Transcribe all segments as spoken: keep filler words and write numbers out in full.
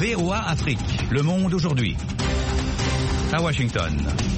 V O A Afrique. Le monde aujourd'hui. À Washington.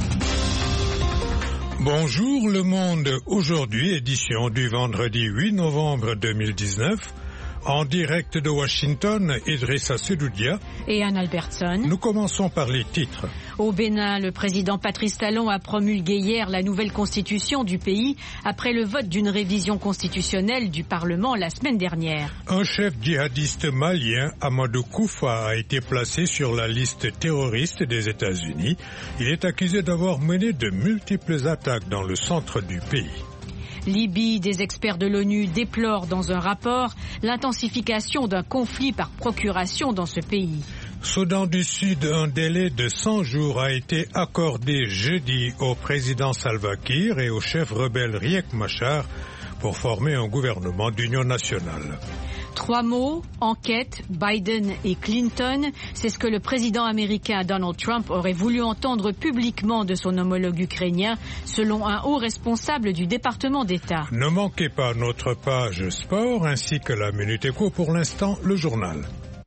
Bonjour le monde aujourd'hui, édition du vendredi huit novembre deux mille dix-neuf. En direct de Washington, Idrissa Sedoudia et Anne Albertson. Nous commençons par les titres. Au Bénin, le président Patrice Talon a promulgué hier la nouvelle constitution du pays après le vote d'une révision constitutionnelle du Parlement la semaine dernière. Un chef djihadiste malien, Amadou Koufa, a été placé sur la liste terroriste des États-Unis. Il est accusé d'avoir mené de multiples attaques dans le centre du pays. Libye, des experts de l'ONU déplorent dans un rapport l'intensification d'un conflit par procuration dans ce pays. Soudan du Sud, un délai de cent jours a été accordé jeudi au président Salva Kiir et au chef rebelle Riek Machar pour former un gouvernement d'union nationale. Trois mots, enquête, Biden et Clinton, c'est ce que le président américain Donald Trump aurait voulu entendre publiquement de son homologue ukrainien, selon un haut responsable du département d'État. Ne manquez pas notre page sport ainsi que la Minute Éco, pour l'instant le journal.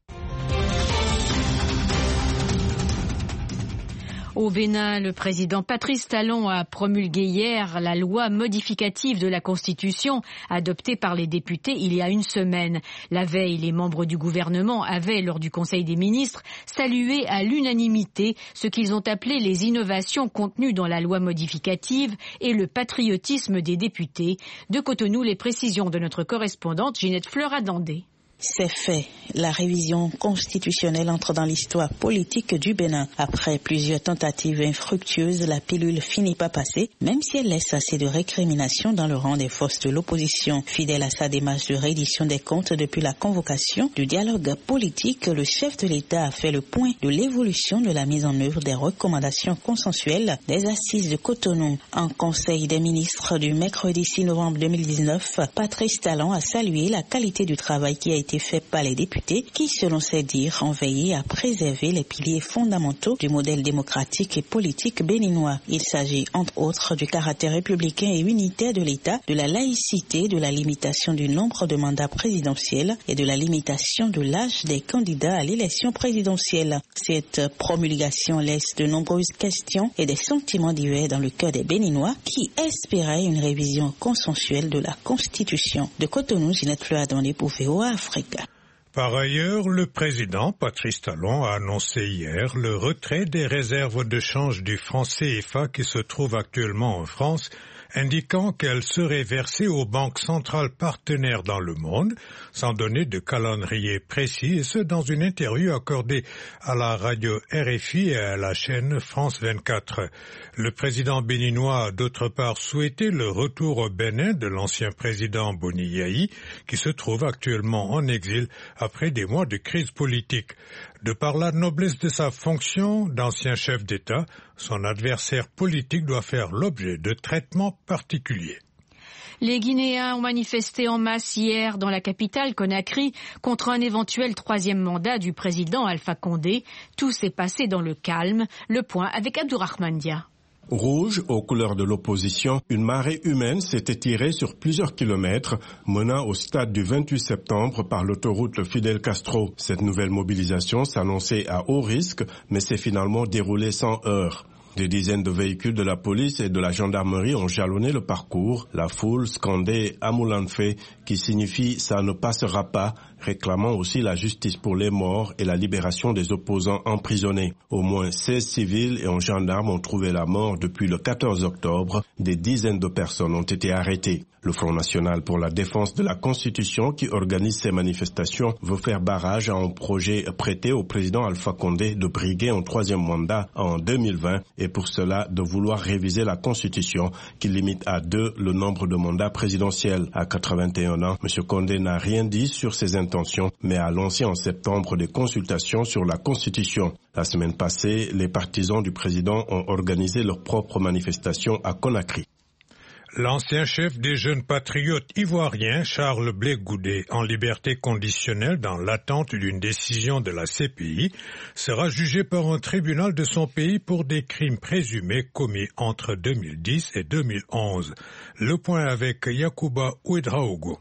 Au Bénin, le président Patrice Talon a promulgué hier la loi modificative de la Constitution adoptée par les députés il y a une semaine. La veille, les membres du gouvernement avaient, lors du Conseil des ministres, salué à l'unanimité ce qu'ils ont appelé les innovations contenues dans la loi modificative et le patriotisme des députés. De Cotonou, les précisions de notre correspondante Ginette Fleur-Adandé. C'est fait. La révision constitutionnelle entre dans l'histoire politique du Bénin. Après plusieurs tentatives infructueuses, la pilule finit pas passer, même si elle laisse assez de récriminations dans le rang des forces de l'opposition. Fidèle à sa démarche de reddition des comptes depuis la convocation du dialogue politique, le chef de l'État a fait le point de l'évolution de la mise en œuvre des recommandations consensuelles des assises de Cotonou. En Conseil des ministres du mercredi six novembre deux mille dix-neuf, Patrice Talon a salué la qualité du travail qui a été été fait par les députés qui, selon ses dires, ont veillé à préserver les piliers fondamentaux du modèle démocratique et politique béninois. Il s'agit, entre autres, du caractère républicain et unitaire de l'État, de la laïcité, de la limitation du nombre de mandats présidentiels et de la limitation de l'âge des candidats à l'élection présidentielle. Cette promulgation laisse de nombreuses questions et des sentiments divers dans le cœur des Béninois qui espéraient une révision consensuelle de la Constitution. De Cotonou, Ginette Fleur-Adandé pour V O A Afrique. Par ailleurs, le président Patrice Talon a annoncé hier le retrait des réserves de change du franc C F A qui se trouvent actuellement en France, indiquant qu'elles seraient versées aux banques centrales partenaires dans le monde, sans donner de calendrier précis, et ce dans une interview accordée à la radio R F I et à la chaîne France vingt-quatre. Le président béninois a d'autre part souhaité le retour au Bénin de l'ancien président Boni Yayi, qui se trouve actuellement en exil après des mois de crise politique. De par la noblesse de sa fonction d'ancien chef d'État, son adversaire politique doit faire l'objet de traitements particuliers. Les Guinéens ont manifesté en masse hier dans la capitale Conakry contre un éventuel troisième mandat du président Alpha Condé. Tout s'est passé dans le calme. Le point avec Abdourahmane Dia. Rouge, aux couleurs de l'opposition, une marée humaine s'est étirée sur plusieurs kilomètres, menant au stade du vingt-huit septembre par l'autoroute Fidel Castro. Cette nouvelle mobilisation s'annonçait à haut risque, mais s'est finalement déroulée sans heurts. Des dizaines de véhicules de la police et de la gendarmerie ont jalonné le parcours. La foule scandait « Amoulanfe » qui signifie « ça ne passera pas », réclamant aussi la justice pour les morts et la libération des opposants emprisonnés. Au moins seize civils et un gendarme ont trouvé la mort depuis le quatorze octobre. Des dizaines de personnes ont été arrêtées. Le Front national pour la défense de la Constitution, qui organise ces manifestations, veut faire barrage à un projet prêté au président Alpha Condé de briguer un troisième mandat en deux mille vingt et pour cela de vouloir réviser la Constitution qui limite à deux le nombre de mandats présidentiels. À quatre-vingt-un ans, M. Condé n'a rien dit sur ses intentions, mais a lancé en septembre des consultations sur la Constitution. La semaine passée, les partisans du président ont organisé leur propre manifestation à Conakry. L'ancien chef des jeunes patriotes ivoiriens, Charles Blé Goudé, en liberté conditionnelle dans l'attente d'une décision de la C P I, sera jugé par un tribunal de son pays pour des crimes présumés commis entre deux mille dix et deux mille onze. Le point avec Yacouba Ouedraogo.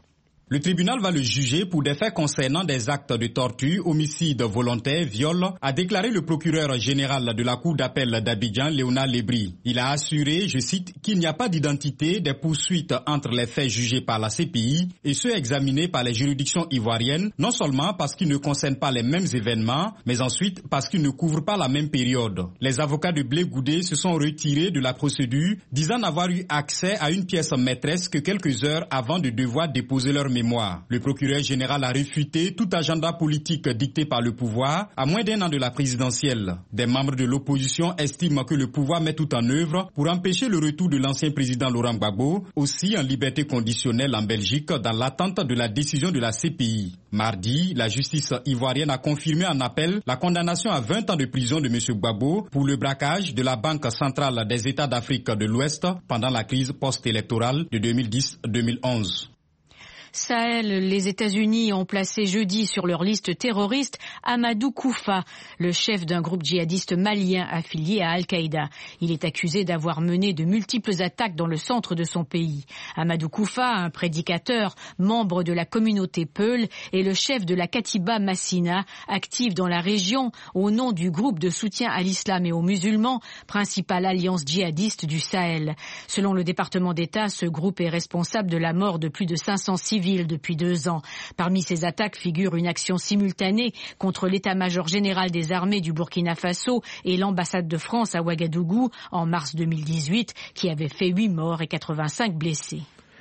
Le tribunal va le juger pour des faits concernant des actes de torture, homicide volontaire, viol, a déclaré le procureur général de la Cour d'appel d'Abidjan, Léonard Lebris. Il a assuré, je cite, qu'il n'y a pas d'identité des poursuites entre les faits jugés par la C P I et ceux examinés par les juridictions ivoiriennes, non seulement parce qu'ils ne concernent pas les mêmes événements, mais ensuite parce qu'ils ne couvrent pas la même période. Les avocats de Blé Goudé se sont retirés de la procédure, disant n'avoir eu accès à une pièce maîtresse que quelques heures avant de devoir déposer leur mémoire. Le procureur général a réfuté tout agenda politique dicté par le pouvoir à moins d'un an de la présidentielle. Des membres de l'opposition estiment que le pouvoir met tout en œuvre pour empêcher le retour de l'ancien président Laurent Gbagbo, aussi en liberté conditionnelle en Belgique dans l'attente de la décision de la C P I. Mardi, la justice ivoirienne a confirmé en appel la condamnation à vingt ans de prison de M. Gbagbo pour le braquage de la Banque centrale des États d'Afrique de l'Ouest pendant la crise post-électorale de deux mille dix deux mille onze. Sahel, les États-Unis ont placé jeudi sur leur liste terroriste Amadou Koufa, le chef d'un groupe djihadiste malien affilié à Al-Qaïda. Il est accusé d'avoir mené de multiples attaques dans le centre de son pays. Amadou Koufa, un prédicateur, membre de la communauté Peul, est le chef de la Katiba Massina, active dans la région au nom du groupe de soutien à l'islam et aux musulmans, principale alliance djihadiste du Sahel. Selon le département d'État, ce groupe est responsable de la mort de plus de cinq cents civils depuis deux ans. Parmi ces attaques figure une action simultanée contre l'état-major général des armées du Burkina Faso et l'ambassade de France à Ouagadougou en mars deux mille dix-huit, qui avait fait huit morts et quatre-vingt-cinq blessés.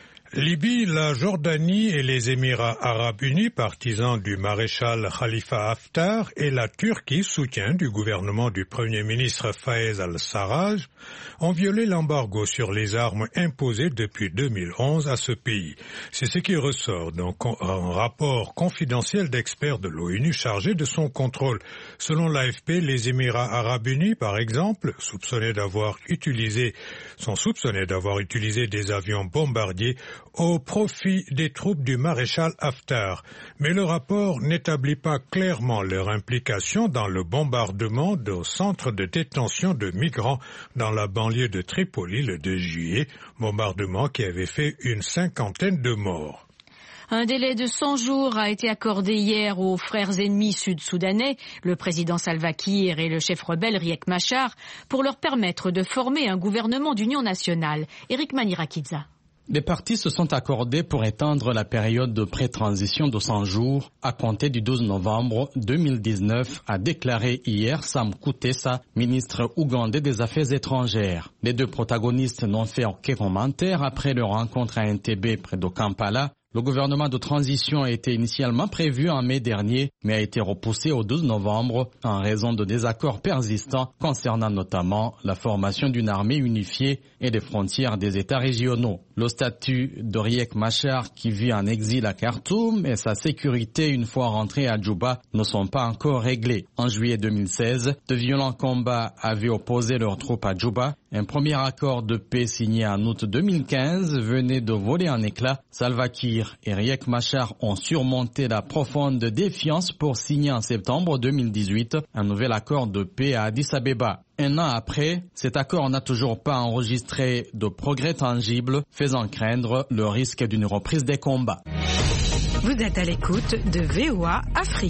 Libye, la Jordanie et les Émirats arabes unis, partisans du maréchal Khalifa Haftar, et la Turquie, soutien du gouvernement du Premier ministre Fayez al-Sarraj, ont violé l'embargo sur les armes imposé depuis deux mille onze à ce pays. C'est ce qui ressort d'un rapport confidentiel d'experts de l'ONU chargé de son contrôle. Selon l'A F P, les Émirats arabes unis, par exemple, soupçonnés d'avoir utilisé, sont soupçonnés d'avoir utilisé des avions bombardiers au profit des troupes du maréchal Haftar. Mais le rapport n'établit pas clairement leur implication dans le bombardement de centres de détention de migrants dans la banlieue de Tripoli le deux juillet, bombardement qui avait fait une cinquantaine de morts. Un délai de cent jours a été accordé hier aux frères ennemis sud-soudanais, le président Salva Kiir et le chef rebelle Riek Machar, pour leur permettre de former un gouvernement d'union nationale. Eric Manirakidza. Les partis se sont accordés pour étendre la période de pré-transition de cent jours à compter du douze novembre deux mille dix-neuf, a déclaré hier Sam Kutesa, ministre ougandais des Affaires étrangères. Les deux protagonistes n'ont fait aucun commentaire après leur rencontre à Entebbe près de Kampala. Le gouvernement de transition a été initialement prévu en mai dernier, mais a été repoussé au douze novembre en raison de désaccords persistants concernant notamment la formation d'une armée unifiée et des frontières des États régionaux. Le statut de Riek Machar, qui vit en exil à Khartoum, et sa sécurité une fois rentré à Djouba ne sont pas encore réglés. En juillet deux mille seize, de violents combats avaient opposé leurs troupes à Djouba. Un premier accord de paix signé en août deux mille quinze venait de voler en éclats. Salva Kiir et Riek Machar ont surmonté la profonde défiance pour signer en septembre deux mille dix-huit un nouvel accord de paix à Addis Abeba. Un an après, cet accord n'a toujours pas enregistré de progrès tangibles, faisant craindre le risque d'une reprise des combats. Vous êtes à l'écoute de V O A Afrique.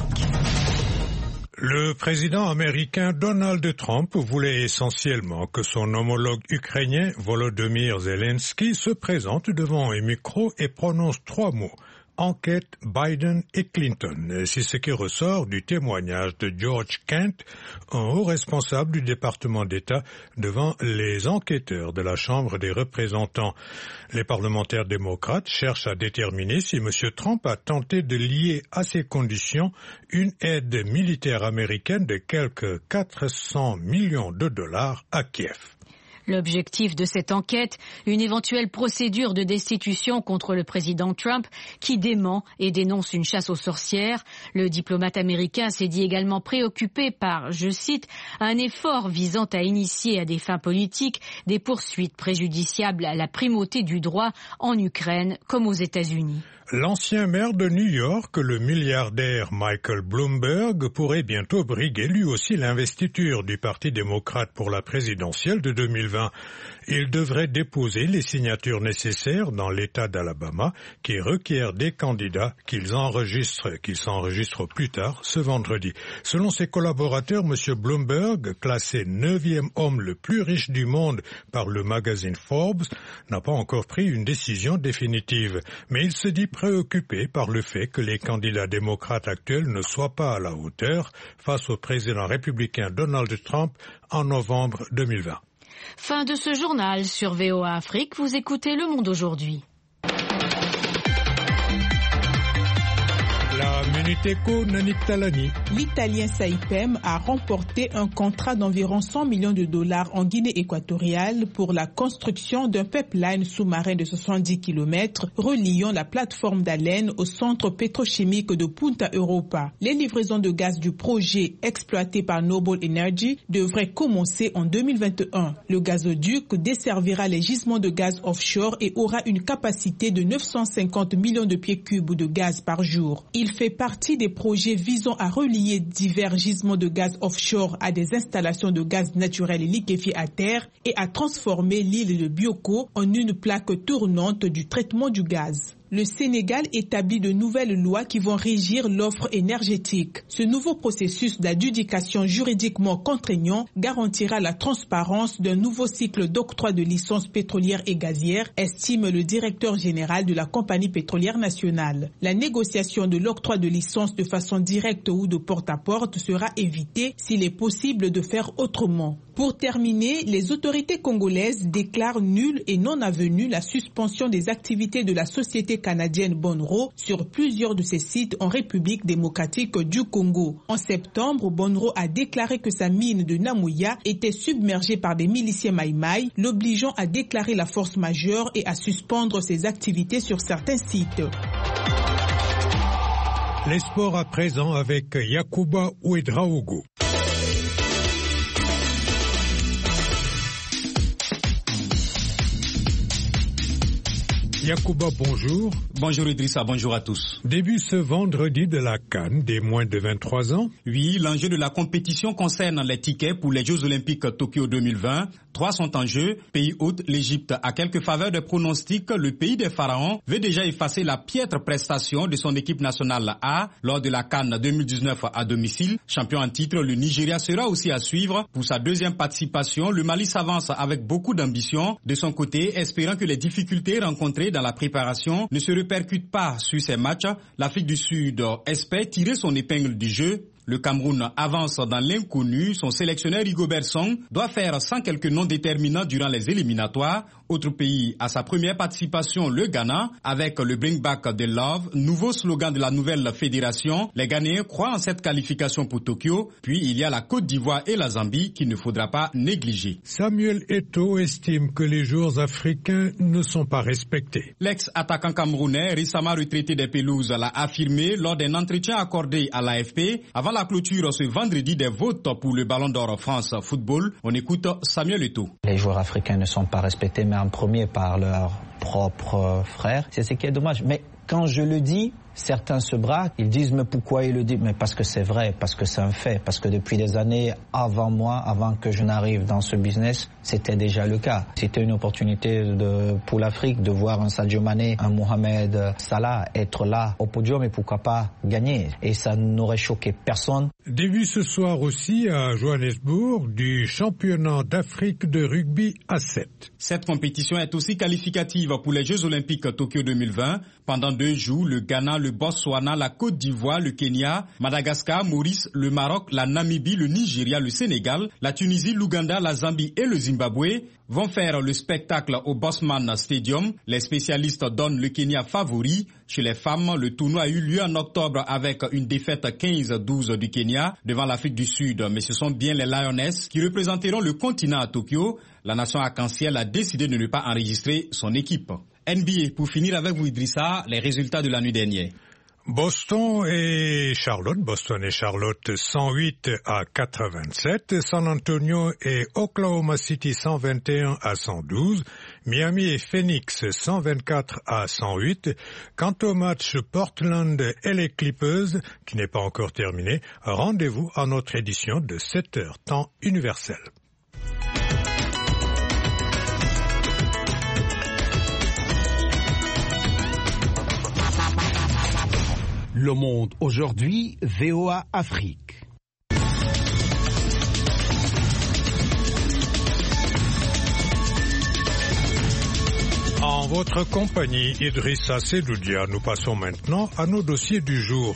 Le président américain Donald Trump voulait essentiellement que son homologue ukrainien Volodymyr Zelensky se présente devant un micro et prononce trois mots. Enquête Biden et Clinton. C'est ce qui ressort du témoignage de George Kent, un haut responsable du département d'État devant les enquêteurs de la Chambre des représentants. Les parlementaires démocrates cherchent à déterminer si M. Trump a tenté de lier à ces conditions une aide militaire américaine de quelque quatre cents millions de dollars à Kiev. L'objectif de cette enquête, une éventuelle procédure de destitution contre le président Trump qui dément et dénonce une chasse aux sorcières. Le diplomate américain s'est dit également préoccupé par, je cite, un effort visant à initier à des fins politiques des poursuites préjudiciables à la primauté du droit en Ukraine comme aux États-Unis. L'ancien maire de New York, le milliardaire Michael Bloomberg, pourrait bientôt briguer lui aussi l'investiture du Parti démocrate pour la présidentielle de deux mille vingt. Il devrait déposer les signatures nécessaires dans l'État d'Alabama qui requiert des candidats qu'ils enregistrent, qu'ils s'enregistrent plus tard ce vendredi. Selon ses collaborateurs, M. Bloomberg, classé neuvième homme le plus riche du monde par le magazine Forbes, n'a pas encore pris une décision définitive. Mais il se dit préoccupé par le fait que les candidats démocrates actuels ne soient pas à la hauteur face au président républicain Donald Trump en novembre deux mille vingt. Fin de ce journal sur V O A Afrique. Vous écoutez Le Monde aujourd'hui. La Minute Éco, Nanik Talani. L'Italien Saipem a remporté un contrat d'environ cent millions de dollars en Guinée équatoriale pour la construction d'un pipeline sous-marin de soixante-dix kilomètres reliant la plateforme d'Allen au centre pétrochimique de Punta Europa. Les livraisons de gaz du projet exploité par Noble Energy devraient commencer en deux mille vingt et un. Le gazoduc desservira les gisements de gaz offshore et aura une capacité de neuf cent cinquante millions de pieds cubes de gaz par jour. Il fait partie des projets visant à relier divers gisements de gaz offshore à des installations de gaz naturel et liquéfié à terre et à transformer l'île de Bioko en une plaque tournante du traitement du gaz. Le Sénégal établit de nouvelles lois qui vont régir l'offre énergétique. Ce nouveau processus d'adjudication juridiquement contraignant garantira la transparence d'un nouveau cycle d'octroi de licences pétrolières et gazières, estime le directeur général de la compagnie pétrolière nationale. La négociation de l'octroi de licences de façon directe ou de porte-à-porte sera évitée s'il est possible de faire autrement. Pour terminer, les autorités congolaises déclarent nulle et non avenue la suspension des activités de la société canadienne Bonro sur plusieurs de ses sites en République démocratique du Congo. En septembre, Bonro a déclaré que sa mine de Namouya était submergée par des miliciens Maïmaï, l'obligeant à déclarer la force majeure et à suspendre ses activités sur certains sites. Les sports à présent avec Yacouba Ouedraogo. Yacouba, bonjour. Bonjour Idrissa, bonjour à tous. Début ce vendredi de la CAN des moins de vingt-trois ans. Oui, l'enjeu de la compétition concerne les tickets pour les Jeux Olympiques Tokyo deux mille vingt. Trois sont en jeu. Pays hôte, l'Égypte, à quelques faveurs de pronostics, le pays des pharaons veut déjà effacer la piètre prestation de son équipe nationale A lors de la CAN deux mille dix-neuf à domicile. Champion en titre, le Nigeria sera aussi à suivre. Pour sa deuxième participation, le Mali s'avance avec beaucoup d'ambition. De son côté, espérant que les difficultés rencontrées dans la préparation ne se répercutent pas sur ces matchs, l'Afrique du Sud espère tirer son épingle du jeu. Le Cameroun avance dans l'inconnu. Son sélectionneur Rigobert Song doit faire sans quelques noms déterminants durant les éliminatoires. Autre pays à sa première participation, le Ghana, avec le Bring Back the Love, nouveau slogan de la nouvelle fédération. Les Ghanéens croient en cette qualification pour Tokyo. Puis il y a la Côte d'Ivoire et la Zambie qu'il ne faudra pas négliger. Samuel Eto'o estime que les joueurs africains ne sont pas respectés. L'ex-attaquant camerounais, récemment retraité des pelouses, l'a affirmé lors d'un entretien accordé à l'A F P avant la clôture ce vendredi des votes pour le Ballon d'Or France Football. On écoute Samuel Eto'o. Les joueurs africains ne sont pas respectés, mais en premier par leurs propres frères. C'est ce qui est dommage. Mais quand je le dis, certains se braquent, ils disent mais pourquoi il le dit? Mais parce que c'est vrai, parce que c'est un fait, parce que depuis des années avant moi, avant que je n'arrive dans ce business, c'était déjà le cas. C'était une opportunité de, pour l'Afrique de voir un Sadio Mané, un Mohamed Salah être là au podium et pourquoi pas gagner. Et ça n'aurait choqué personne. Début ce soir aussi à Johannesburg du championnat d'Afrique de rugby à sept. Cette compétition est aussi qualificative pour les Jeux Olympiques Tokyo deux mille vingt. Pendant deux jours, le Ghana, le Botswana, la Côte d'Ivoire, le Kenya, Madagascar, Maurice, le Maroc, la Namibie, le Nigeria, le Sénégal, la Tunisie, l'Ouganda, la Zambie et le Zimbabwe vont faire le spectacle au Bosman Stadium. Les spécialistes donnent le Kenya favori. Chez les femmes, le tournoi a eu lieu en octobre avec une défaite quinze à douze du Kenya devant l'Afrique du Sud. Mais ce sont bien les Lionesses qui représenteront le continent à Tokyo. La nation arc-en-ciel a décidé de ne pas enregistrer son équipe. N B A, pour finir avec vous Idrissa, les résultats de la nuit dernière. Boston et Charlotte, Boston et Charlotte cent huit à quatre-vingt-sept, San Antonio et Oklahoma City cent vingt et un à cent douze, Miami et Phoenix cent vingt-quatre à cent huit. Quant au match Portland et les Clippers, qui n'est pas encore terminé, rendez-vous à notre édition de sept heures, temps universel. Le Monde aujourd'hui, V O A Afrique. En votre compagnie, Idrissa Sedoudia, nous passons maintenant à nos dossiers du jour.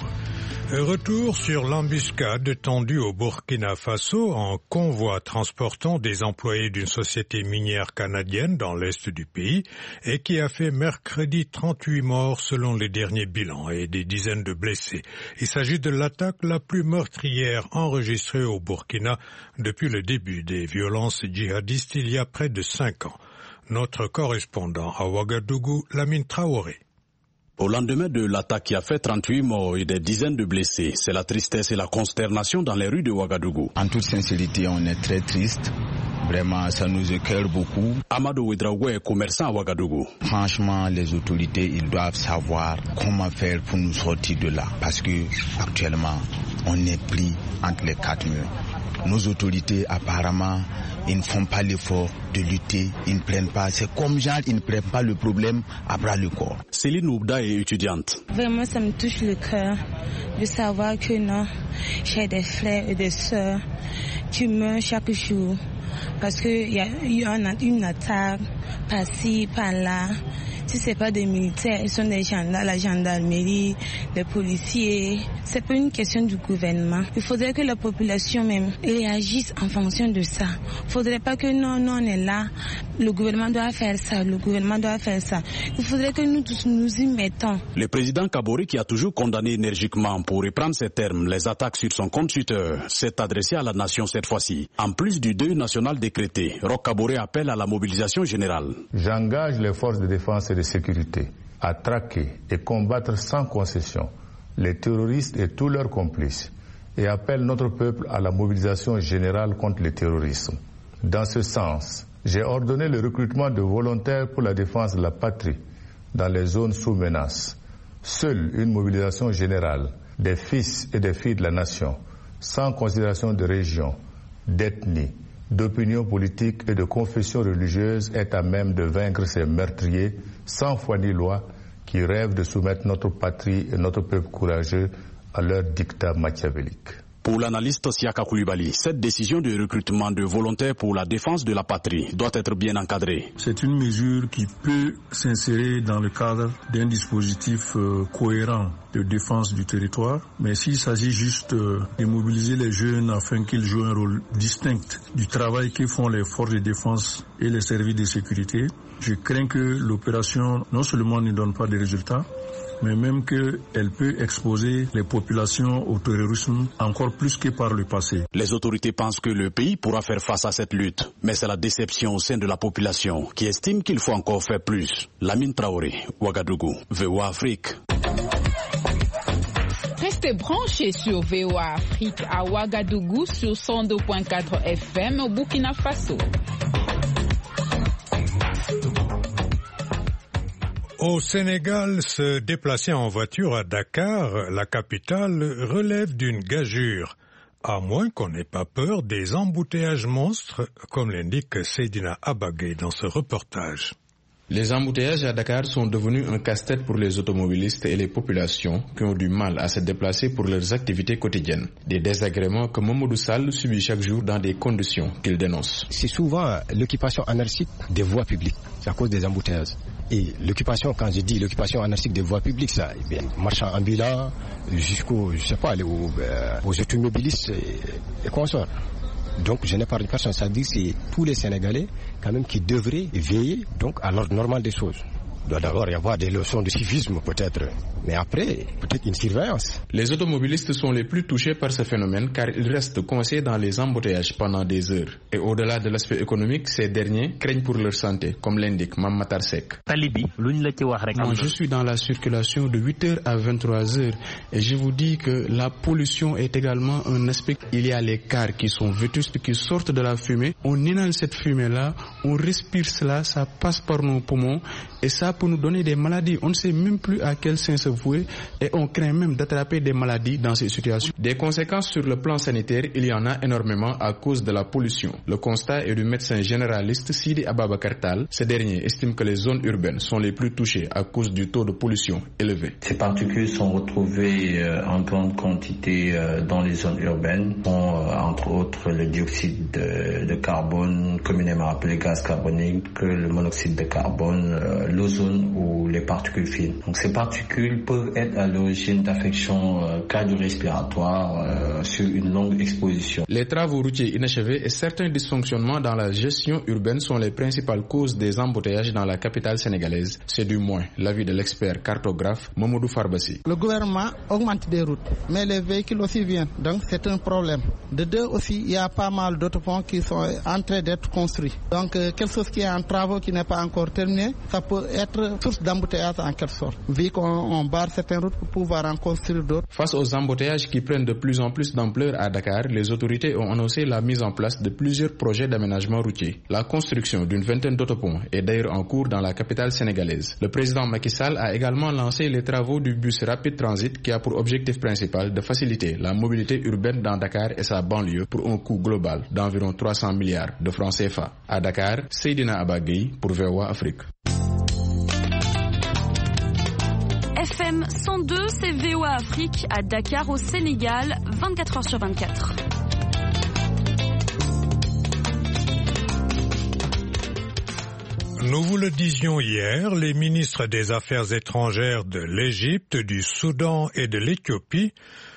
Retour sur l'embuscade tendue au Burkina Faso en convoi transportant des employés d'une société minière canadienne dans l'est du pays et qui a fait mercredi trente-huit morts selon les derniers bilans et des dizaines de blessés. Il s'agit de l'attaque la plus meurtrière enregistrée au Burkina depuis le début des violences djihadistes il y a près de cinq ans. Notre correspondant à Ouagadougou, Lamine Traoré. Au lendemain de l'attaque qui a fait trente-huit morts et des dizaines de blessés, c'est la tristesse et la consternation dans les rues de Ouagadougou. En toute sincérité, on est très triste. Vraiment, ça nous écoeure beaucoup. Amadou Ouedraogo est commerçant à Ouagadougou. Franchement, les autorités, ils doivent savoir comment faire pour nous sortir de là. Parce que actuellement, on est pris entre les quatre murs. Nos autorités, apparemment, ils ne font pas l'effort de lutter, ils ne prennent pas, c'est comme genre, ils ne prennent pas le problème à bras le corps. Céline Oubda est étudiante. Vraiment, ça me touche le cœur de savoir que non, j'ai des frères et des sœurs qui meurent chaque jour parce qu'il y a eu une attaque par-ci, par-là. Si ce n'est pas des militaires, ils sont des gendarmes, la gendarmerie, des policiers. Ce n'est pas une question du gouvernement. Il faudrait que la population même réagisse en fonction de ça. Il ne faudrait pas que non, non, on est là, le gouvernement doit faire ça, le gouvernement doit faire ça. Il faudrait que nous tous nous y mettons. Le président Kaboré, qui a toujours condamné énergiquement, pour reprendre ses termes, les attaques sur son compte Twitter, s'est adressé à la nation cette fois-ci. En plus du deuil national décrété, Roch Kaboré appelle à la mobilisation générale. J'engage les forces de défense et de sécurité à traquer et combattre sans concession les terroristes et tous leurs complices et appelle notre peuple à la mobilisation générale contre le terrorisme. Dans ce sens, j'ai ordonné le recrutement de volontaires pour la défense de la patrie dans les zones sous menace. Seule une mobilisation générale des fils et des filles de la nation, sans considération de région, d'ethnie, d'opinion politique et de confession religieuse est à même de vaincre ces meurtriers sans foi ni loi qui rêvent de soumettre notre patrie et notre peuple courageux à leur dictat machiavélique. Pour l'analyste Siaka Koulibaly, cette décision de recrutement de volontaires pour la défense de la patrie doit être bien encadrée. C'est une mesure qui peut s'insérer dans le cadre d'un dispositif euh, cohérent de défense du territoire, mais s'il s'agit juste euh, de mobiliser les jeunes afin qu'ils jouent un rôle distinct du travail que font les forces de défense et les services de sécurité, je crains que l'opération non seulement ne donne pas de résultats, mais même qu'elle peut exposer les populations au terrorisme encore plus que par le passé. Les autorités pensent que le pays pourra faire face à cette lutte, mais c'est la déception au sein de la population qui estime qu'il faut encore faire plus. Lamine Traoré, Ouagadougou, V O A Afrique. Restez branchés sur V O A Afrique à Ouagadougou sur cent deux virgule quatre F M au Burkina Faso. Au Sénégal, se déplacer en voiture à Dakar, la capitale, relève d'une gageure, à moins qu'on n'ait pas peur des embouteillages monstres, comme l'indique Seydina Abagay dans ce reportage. Les embouteillages à Dakar sont devenus un casse-tête pour les automobilistes et les populations qui ont du mal à se déplacer pour leurs activités quotidiennes. Des désagréments que Mamadou Sall subit chaque jour dans des conditions qu'il dénonce. C'est souvent l'occupation anarchique des voies publiques. C'est à cause des embouteillages. Et l'occupation, quand je dis l'occupation anarchique des voies publiques, ça, eh bien, marchands ambulants, jusqu'aux, je sais pas, aux, euh, aux automobilistes et, et consorts. Donc je n'ai pas de personne, ça veut dire que c'est tous les Sénégalais quand même qui devraient veiller donc à l'ordre normal des choses. Il doit d'abord y avoir des leçons de civisme peut-être, mais après, peut-être une surveillance. Les automobilistes sont les plus touchés par ce phénomène car ils restent coincés dans les embouteillages pendant des heures. Et au-delà de l'aspect économique, ces derniers craignent pour leur santé, comme l'indique Mame Matar Seck. Moi, je suis dans la circulation de huit heures à vingt-trois heures et je vous dis que la pollution est également un aspect. Il y a les cars qui sont vétustes, qui sortent de la fumée. On inhale cette fumée-là, on respire cela, ça passe par nos poumons et ça peut nous donner des maladies. On ne sait même plus à quel sein se vouer et on craint même d'attraper des maladies dans ces situations. Des conséquences sur le plan sanitaire, il y en a énormément à cause de la pollution. Le constat est du médecin généraliste Sidi Ababakar Tall. Ce dernier estime que les zones urbaines sont les plus touchées à cause du taux de pollution élevé. Ces particules sont retrouvées euh, en grande quantité euh, dans les zones urbaines, sont euh, entre autres le dioxyde de, de carbone, communément appelé gaz carbonique, que le monoxyde de carbone, euh, l'ozone ou les particules fines. Donc ces particules peuvent être à l'origine d'affections euh, cardio-respiratoires euh, sur une longue exposition. Les travaux routiers inachevés et certains dysfonctionnements dans la gestion urbaine sont les principales causes des embouteillages dans la capitale sénégalaise. C'est du moins l'avis de l'expert cartographe Mamadou Farbassi. Le gouvernement augmente des routes, mais les véhicules aussi viennent, donc c'est un problème. De deux aussi, il y a pas mal d'autres ponts qui sont en train d'être construits. Donc euh, quelque chose qui est en travaux qui n'est pas encore terminé, ça peut être source d'embouteillage en quelque sorte, vu qu'on on barre certaines routes pour pouvoir en construire d'autres. Face aux embouteillages qui prennent de plus en plus d'ampleur à Dakar, les autorités ont annoncé la mise en place de plusieurs projets d'aménagement routier. La construction d'une vingtaine d'autoponts est d'ailleurs en cours dans la capitale sénégalaise. Le président Macky Sall a également lancé les travaux du bus Rapid Transit qui a pour objectif principal de faciliter la mobilité urbaine dans Dakar et sa banlieue pour un coût global d'environ trois cents milliards de francs C F A. À Dakar, Seydina Abagui pour V O A Afrique. F M cent deux, c'est V O A Afrique à Dakar au Sénégal, vingt-quatre heures sur vingt-quatre. Nous vous le disions hier, les ministres des Affaires étrangères de l'Égypte, du Soudan et de l'Éthiopie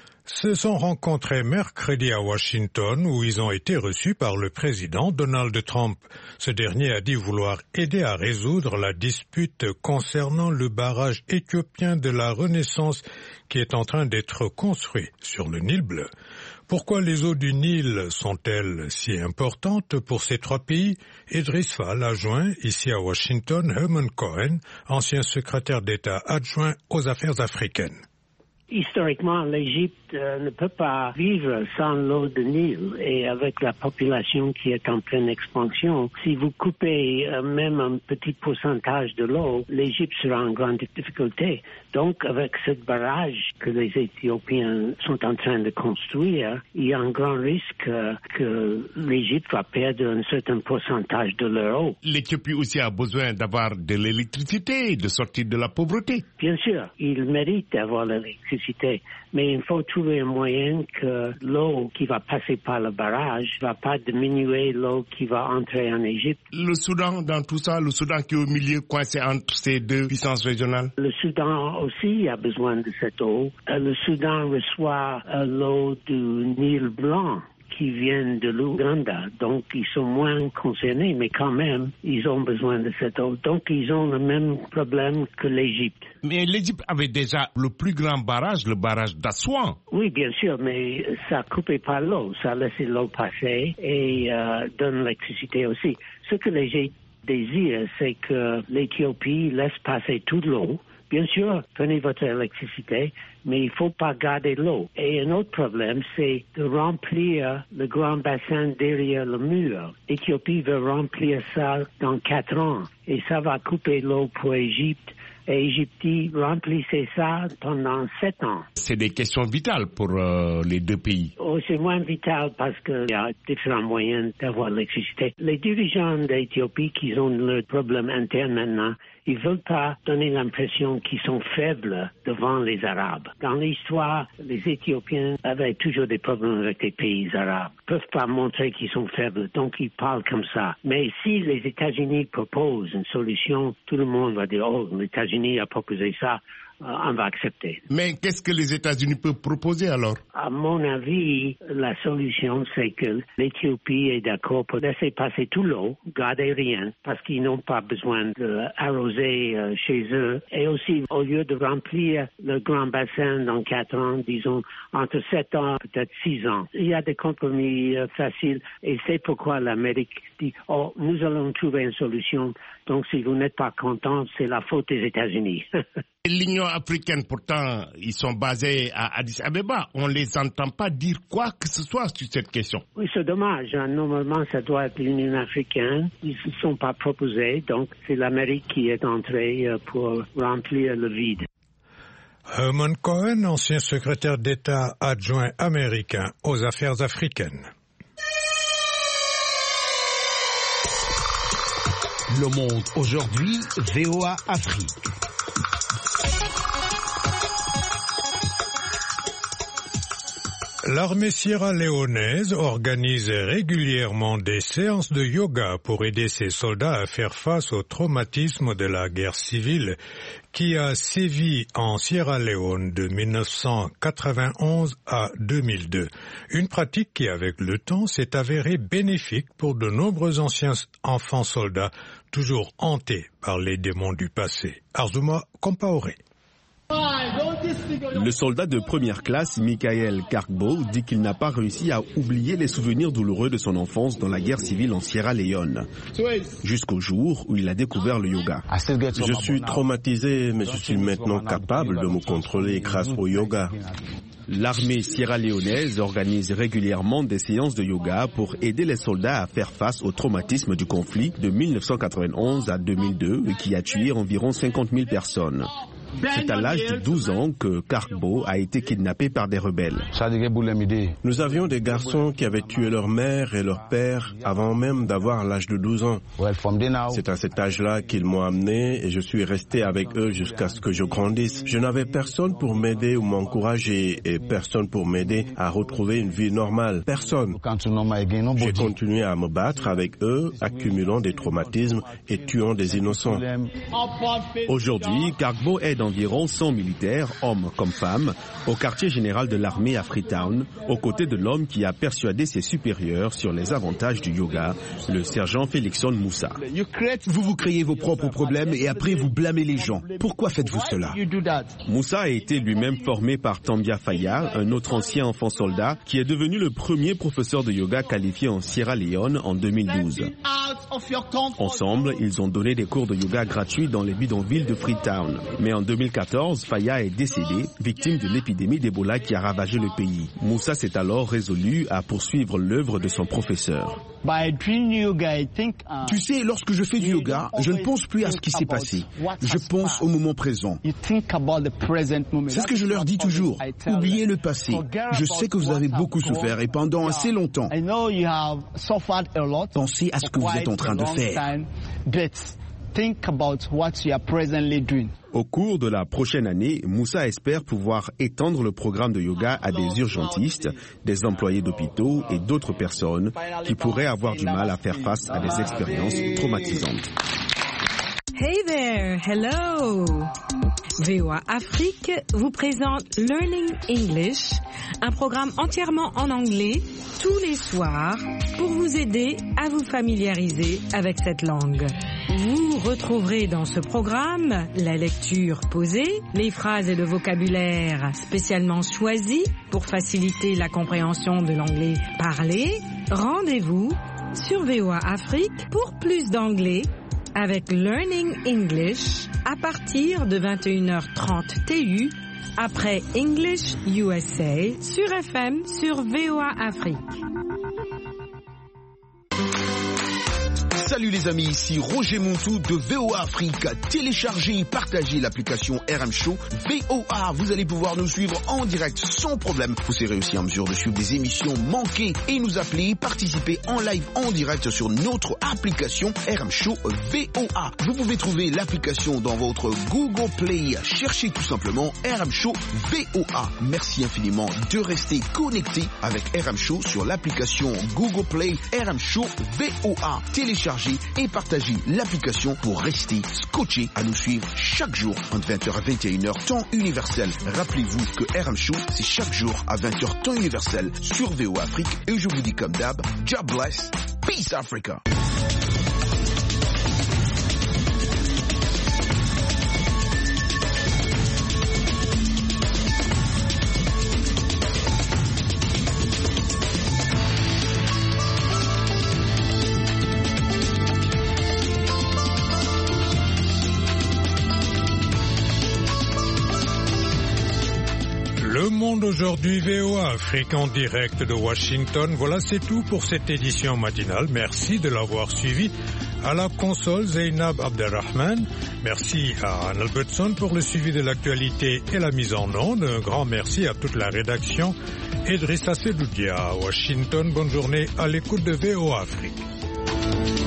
se sont rencontrés mercredi à Washington où ils ont été reçus par le président Donald Trump. Ce dernier a dit vouloir aider à résoudre la dispute concernant le barrage éthiopien de la Renaissance qui est en train d'être construit sur le Nil bleu. Pourquoi les eaux du Nil sont-elles si importantes pour ces trois pays? Idriss Fall a joint ici à Washington Herman Cohen, ancien secrétaire d'État adjoint aux affaires africaines. Historiquement, l'Égypte euh, ne peut pas vivre sans l'eau de Nil et avec la population qui est en pleine expansion. Si vous coupez euh, même un petit pourcentage de l'eau, l'Égypte sera en grande difficulté. Donc, avec ce barrage que les Éthiopiens sont en train de construire, il y a un grand risque euh, que l'Égypte va perdre un certain pourcentage de leur eau. L'Éthiopie aussi a besoin d'avoir de l'électricité, de sortir de la pauvreté. Bien sûr, il mérite d'avoir l'électricité, mais il faut trouver un moyen que l'eau qui va passer par le barrage ne va pas diminuer l'eau qui va entrer en Égypte. Le Soudan, dans tout ça, le Soudan qui est au milieu, coincé entre ces deux puissances régionales. Le Soudan aussi a besoin de cette eau. Le Soudan reçoit l'eau du Nil blanc qui viennent de l'Ouganda, donc ils sont moins concernés, mais quand même, ils ont besoin de cette eau. Donc, ils ont le même problème que l'Égypte. Mais l'Égypte avait déjà le plus grand barrage, le barrage d'Assouan. Oui, bien sûr, mais ça a coupé par l'eau, ça a laissé l'eau passer et euh, donne l'électricité aussi. Ce que l'Égypte désire, c'est que l'Éthiopie laisse passer toute l'eau. Bien sûr, prenez votre électricité, mais il ne faut pas garder l'eau. Et un autre problème, c'est de remplir le grand bassin derrière le mur. L'Éthiopie veut remplir ça dans quatre ans. Et ça va couper l'eau pour l'Égypte. Et Égypte remplissait ça pendant sept ans. C'est des questions vitales pour euh, les deux pays. Oh, c'est moins vital parce qu'il y a différents moyens d'avoir l'électricité. Les dirigeants d'Éthiopie qui ont le problème interne maintenant, ils ne veulent pas donner l'impression qu'ils sont faibles devant les Arabes. Dans l'histoire, les Éthiopiens avaient toujours des problèmes avec les pays arabes. Ils ne peuvent pas montrer qu'ils sont faibles, donc ils parlent comme ça. Mais si les États-Unis proposent une solution, tout le monde va dire « Oh, les États-Unis a proposé ça, on va accepter. Mais qu'est-ce que les États-Unis peuvent proposer alors? À mon avis, la solution, c'est que l'Éthiopie est d'accord pour laisser passer tout l'eau, garder rien, parce qu'ils n'ont pas besoin d'arroser euh, chez eux. Et aussi, au lieu de remplir le grand bassin dans quatre ans, disons entre sept ans, peut-être six ans, il y a des compromis euh, faciles. Et c'est pourquoi l'Amérique dit, oh, nous allons trouver une solution. Donc, si vous n'êtes pas content, c'est la faute des États-Unis. L'Union africaine, pourtant, ils sont basés à Addis Abeba. On ne les entend pas dire quoi que ce soit sur cette question. Oui, c'est dommage. Normalement, ça doit être l'Union africaine. Ils ne se sont pas proposés. Donc, c'est l'Amérique qui est entrée pour remplir le vide. Herman Cohen, ancien secrétaire d'État adjoint américain aux affaires africaines. Le Monde aujourd'hui, V O A Afrique. L'armée sierra-léonaise organise régulièrement des séances de yoga pour aider ses soldats à faire face au traumatisme de la guerre civile qui a sévi en Sierra Leone de mille neuf cent quatre-vingt-onze à deux mille deux. Une pratique qui, avec le temps, s'est avérée bénéfique pour de nombreux anciens enfants soldats toujours hantés par les démons du passé. Arzuma Compaoré. Le soldat de première classe, Michael Karkbo, dit qu'il n'a pas réussi à oublier les souvenirs douloureux de son enfance dans la guerre civile en Sierra Leone, jusqu'au jour où il a découvert le yoga. Je suis traumatisé, mais je suis maintenant capable de me contrôler grâce au yoga. L'armée sierra-léonaise organise régulièrement des séances de yoga pour aider les soldats à faire face au traumatisme du conflit de mille neuf cent quatre-vingt-onze à deux mille deux qui a tué environ cinquante mille personnes. C'est à l'âge de douze ans que Karkbo a été kidnappé par des rebelles. Nous avions des garçons qui avaient tué leur mère et leur père avant même d'avoir l'âge de douze ans. C'est à cet âge-là qu'ils m'ont amené et je suis resté avec eux jusqu'à ce que je grandisse. Je n'avais personne pour m'aider ou m'encourager et personne pour m'aider à retrouver une vie normale. Personne. J'ai continué à me battre avec eux, accumulant des traumatismes et tuant des innocents. Aujourd'hui, Karkbo aide environ cent militaires, hommes comme femmes, au quartier général de l'armée à Freetown, aux côtés de l'homme qui a persuadé ses supérieurs sur les avantages du yoga, le sergent Félixon Moussa. Vous vous créez vos propres problèmes et après vous blâmez les gens. Pourquoi faites-vous cela? Moussa a été lui-même formé par Tambia Faya, un autre ancien enfant soldat, qui est devenu le premier professeur de yoga qualifié en Sierra Leone en deux mille douze. Ensemble, ils ont donné des cours de yoga gratuits dans les bidonvilles de Freetown. Mais en deux mille quatorze, Faya est décédé, victime de l'épidémie d'Ebola qui a ravagé le pays. Moussa s'est alors résolu à poursuivre l'œuvre de son professeur. Tu sais, lorsque je fais du yoga, je ne pense plus à ce qui s'est passé. Je pense au moment présent. C'est ce que je leur dis toujours. Oubliez le passé. Je sais que vous avez beaucoup souffert et pendant assez longtemps. Pensez à ce que vous êtes en train de faire. Think about what you are presently doing. Au cours de la prochaine année, Moussa espère pouvoir étendre le programme de yoga à des urgentistes, des employés d'hôpitaux et d'autres personnes qui pourraient avoir du mal à faire face à des expériences traumatisantes. Hey there, hello! V O A Afrique vous présente Learning English, un programme entièrement en anglais tous les soirs pour vous aider à vous familiariser avec cette langue. Vous retrouverez dans ce programme la lecture posée, les phrases et le vocabulaire spécialement choisis pour faciliter la compréhension de l'anglais parlé. Rendez-vous sur V O A Afrique pour plus d'anglais avec Learning English à partir de vingt et une heures trente T U après English U S A sur F M sur V O A Afrique. Salut les amis, ici Roger Montou de V O A Afrique. Téléchargez et partagez l'application R M Show V O A. Vous allez pouvoir nous suivre en direct sans problème. Vous serez aussi en mesure de suivre des émissions manquées et nous appeler, participer en live en direct sur notre application R M Show V O A. Vous pouvez trouver l'application dans votre Google Play. Cherchez tout simplement R M Show V O A. Merci infiniment de rester connecté avec R M Show sur l'application Google Play R M Show V O A. Téléchargez téléchargez et partagez l'application pour rester scotché à nous suivre chaque jour entre vingt heures à vingt et une heures temps universel. Rappelez-vous que R M Show, c'est chaque jour à vingt heures temps universel sur V O A Afrique. Et je vous dis comme d'hab, God bless, peace Africa. Le Monde aujourd'hui, V O A Afrique en direct de Washington. Voilà, c'est tout pour cette édition matinale. Merci de l'avoir suivi. À la console, Zainab Abderrahman. Merci à Anne Albertson pour le suivi de l'actualité et la mise en onde. Un grand merci à toute la rédaction. Idrissa Sedoudia à Washington. Bonne journée à l'écoute de V O A Afrique.